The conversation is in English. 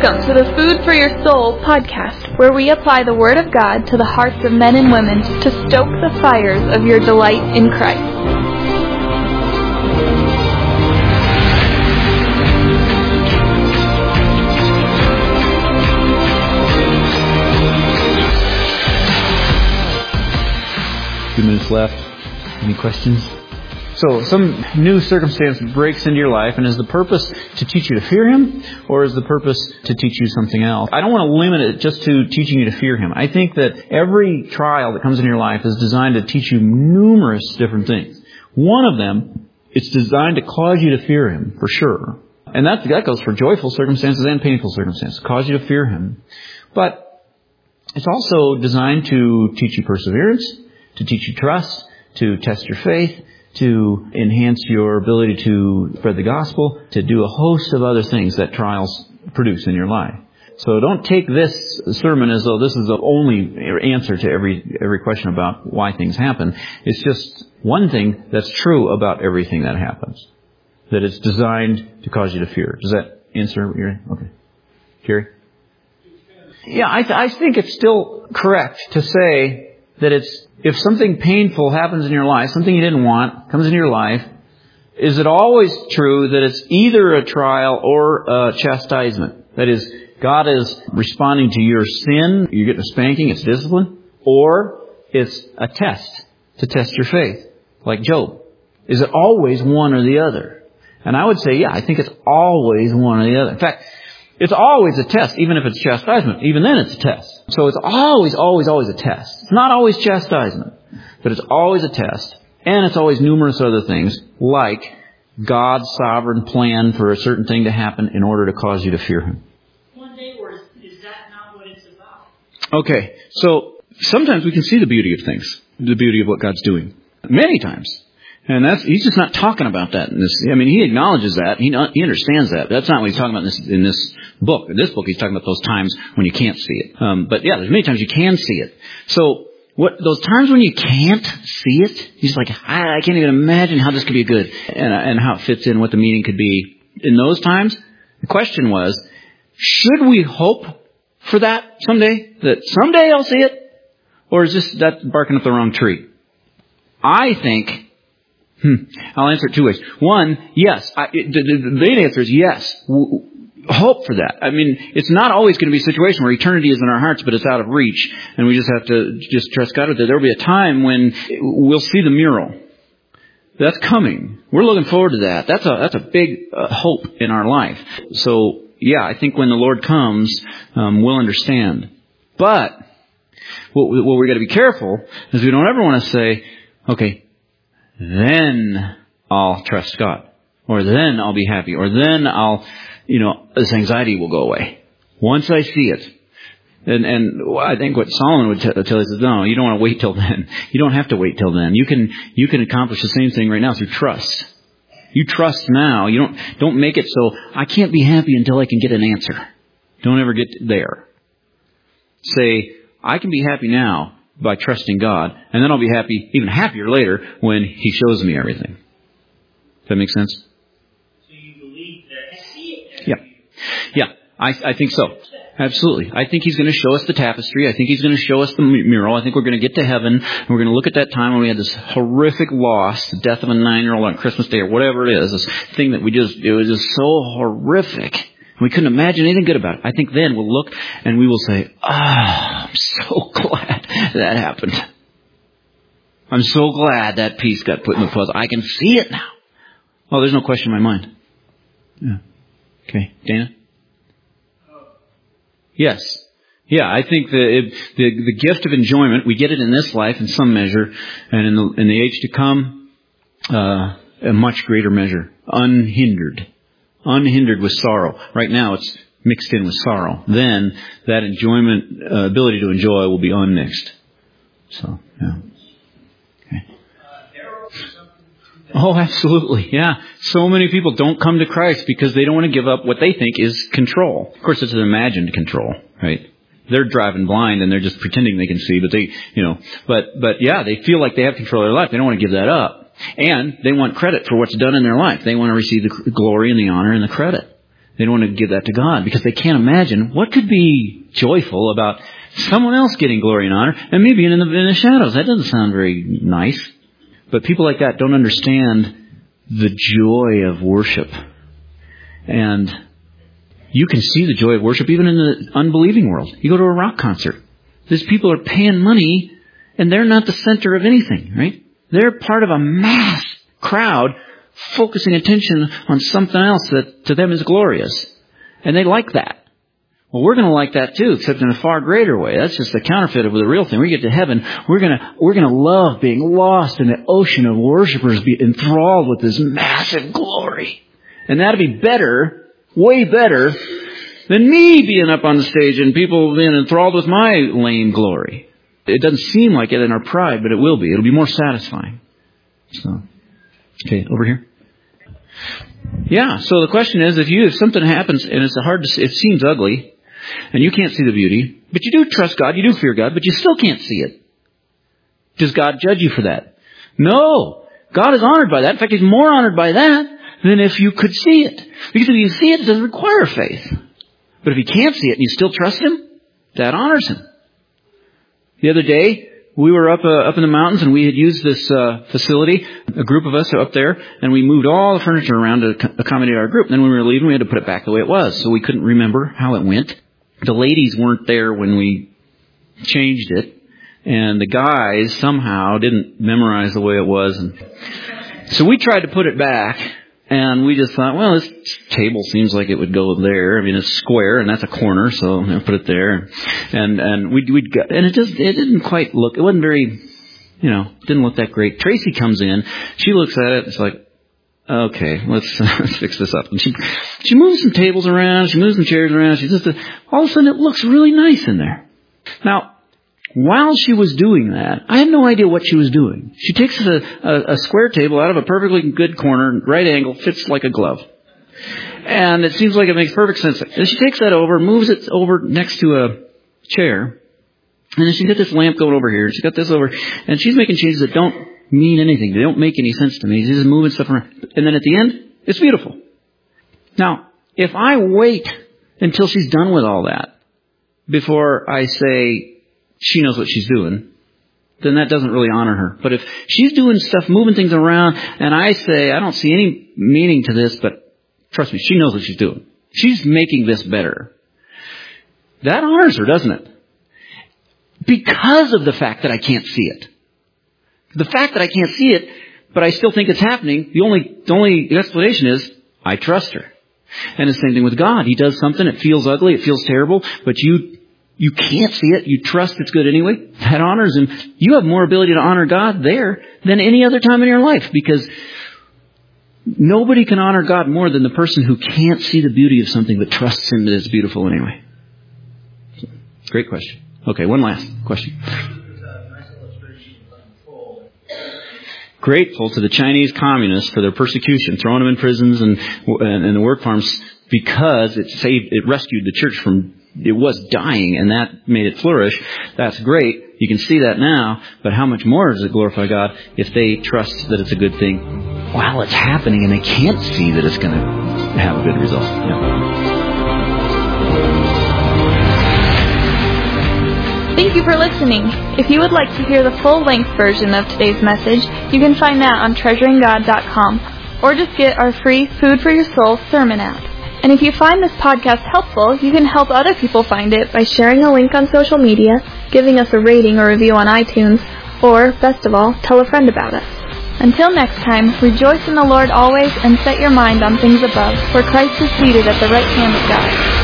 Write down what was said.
Welcome to the Food for Your Soul podcast, where we apply the Word of God to the hearts of men and women to stoke the fires of your delight in Christ. Few minutes left. Any questions? So, some new circumstance breaks into your life, and is the purpose to teach you to fear Him, or is the purpose to teach you something else? I don't want to limit it just to teaching you to fear Him. I think that every trial that comes in your life is designed to teach you numerous different things. One of them, it's designed to cause you to fear Him, for sure. And that goes for joyful circumstances and painful circumstances, cause you to fear Him. But it's also designed to teach you perseverance, to teach you trust, to test your faith, to enhance your ability to spread the gospel, to do a host of other things that trials produce in your life. So don't take this sermon as though this is the only answer to every question about why things happen. It's just one thing that's true about everything that happens, that it's designed to cause you to fear. Does that answer what you're... Okay. Kerry? Yeah, I think it's still correct to say that if something painful happens in your life, something you didn't want, comes into your life, is it always true that it's either a trial or a chastisement? That is, God is responding to your sin, you're getting a spanking, it's discipline, or it's a test to test your faith, like Job. Is it always one or the other? And I would say, yeah, I think it's always one or the other. In fact, it's always a test, even if it's chastisement. Even then it's a test. So it's always a test. It's not always chastisement, but it's always a test. And it's always numerous other things, like God's sovereign plan for a certain thing to happen in order to cause you to fear Him. One day, or is that not what it's about? Okay, so sometimes we can see the beauty of things, the beauty of what God's doing. Many times. And he's just not talking about that in this. I mean, he acknowledges that. He understands that. That's not what he's talking about in this book. In this book, he's talking about those times when you can't see it. But yeah, there's many times you can see it. So those times when you can't see it, he's like, I can't even imagine how this could be good and how it fits in, what the meaning could be. In those times, the question was, should we hope for that someday? That someday I'll see it? Or is that barking up the wrong tree? I think... I'll answer it two ways. One, yes. The main answer is yes. Hope for that. I mean, it's not always going to be a situation where eternity is in our hearts, but it's out of reach, and we just have to just trust God with it. There will be a time when we'll see the mural. That's coming. We're looking forward to that. That's a big hope in our life. So, yeah, I think when the Lord comes, we'll understand. But what we got to be careful is we don't ever want to say, okay, then I'll trust God, or then I'll be happy, or then this anxiety will go away once I see it. And I think what Solomon would tell us is, no, you don't want to wait till then. You don't have to wait till then. You can accomplish the same thing right now through trust. You trust now. You don't make it so I can't be happy until I can get an answer. Don't ever get there. Say, I can be happy now by trusting God, and then I'll be happy, even happier later, when He shows me everything. Does that make sense? So you believe that I see it? Yeah, I think so. Absolutely. I think He's going to show us the tapestry. I think He's going to show us the mural. I think we're going to get to heaven, and we're going to look at that time when we had this horrific loss, the death of a 9-year-old on Christmas Day, or whatever it is, this thing that it was just so horrific. We couldn't imagine anything good about it. I think then we'll look and we will say, I'm so glad that happened. I'm so glad that piece got put in the puzzle. I can see it now. Oh, there's no question in my mind. Yeah. Okay. Dana? Yes. Yeah, I think the gift of enjoyment, we get it in this life in some measure, and in the age to come, a much greater measure. Unhindered with sorrow. Right now it's mixed in with sorrow. Then that enjoyment, ability to enjoy will be unmixed. So, yeah. Okay. Oh, absolutely. Yeah. So many people don't come to Christ because they don't want to give up what they think is control. Of course, it's an imagined control, right? They're driving blind and they're just pretending they can see, but yeah, they feel like they have control of their life. They don't want to give that up. And they want credit for what's done in their life. They want to receive the glory and the honor and the credit. They don't want to give that to God because they can't imagine what could be joyful about someone else getting glory and honor and me being in the shadows. That doesn't sound very nice. But people like that don't understand the joy of worship. And you can see the joy of worship even in the unbelieving world. You go to a rock concert. These people are paying money and they're not the center of anything, right? They're part of a mass crowd focusing attention on something else that to them is glorious. And they like that. Well, we're going to like that too, except in a far greater way. That's just the counterfeit of the real thing. We get to heaven, we're going to love being lost in the ocean of worshipers, be enthralled with this massive glory. And that'll be better, way better, than me being up on the stage and people being enthralled with my lame glory. It doesn't seem like it in our pride, but it will be. It'll be more satisfying. So, okay, over here. Yeah, so the question is, if something happens and it seems ugly, and you can't see the beauty, but you do trust God, you do fear God, but you still can't see it. Does God judge you for that? No. God is honored by that. In fact, He's more honored by that than if you could see it. Because if you see it, it doesn't require faith. But if you can't see it and you still trust Him, that honors Him. The other day, we were up in the mountains and we had used this facility, a group of us up there, and we moved all the furniture around to accommodate our group. And then when we were leaving, we had to put it back the way it was. So we couldn't remember how it went. The ladies weren't there when we changed it. And the guys somehow didn't memorize the way it was. And so we tried to put it back. And we just thought, well, this table seems like it would go there. I mean, it's square, and that's a corner, so I'll put it there. And it didn't quite look. It wasn't very, didn't look that great. Tracy comes in, she looks at it, it's like, okay, let's fix this up. And she moves some tables around, she moves some chairs around. All of a sudden, it looks really nice in there. Now, while she was doing that, I had no idea what she was doing. She takes a square table out of a perfectly good corner, right angle, fits like a glove. And it seems like it makes perfect sense. And she takes that over, moves it over next to a chair. And then she's got this lamp going over here. She's got this over. And she's making changes that don't mean anything. They don't make any sense to me. She's just moving stuff around. And then at the end, it's beautiful. Now, if I wait until she's done with all that before I say, she knows what she's doing, then that doesn't really honor her. But if she's doing stuff, moving things around, and I say, I don't see any meaning to this, but trust me, she knows what she's doing. She's making this better. That honors her, doesn't it? Because of the fact that I can't see it. The fact that I can't see it, but I still think it's happening, the only explanation is, I trust her. And the same thing with God. He does something, it feels ugly, it feels terrible, but you can't see it. You trust it's good anyway. That honors Him. You have more ability to honor God there than any other time in your life, because nobody can honor God more than the person who can't see the beauty of something but trusts Him that it's beautiful anyway. Great question. Okay, one last question. Grateful to the Chinese communists for their persecution, throwing them in prisons and the work farms, because it rescued the church from, it was dying, and that made it flourish. That's great. You can see that now. But how much more does it glorify God if they trust that it's a good thing while it's happening and they can't see that it's going to have a good result? Yeah. Thank you for listening. If you would like to hear the full-length version of today's message, you can find that on treasuringgod.com, or just get our free Food for Your Soul sermon app. And if you find this podcast helpful, you can help other people find it by sharing a link on social media, giving us a rating or review on iTunes, or, best of all, tell a friend about us. Until next time, rejoice in the Lord always and set your mind on things above, where Christ is seated at the right hand of God.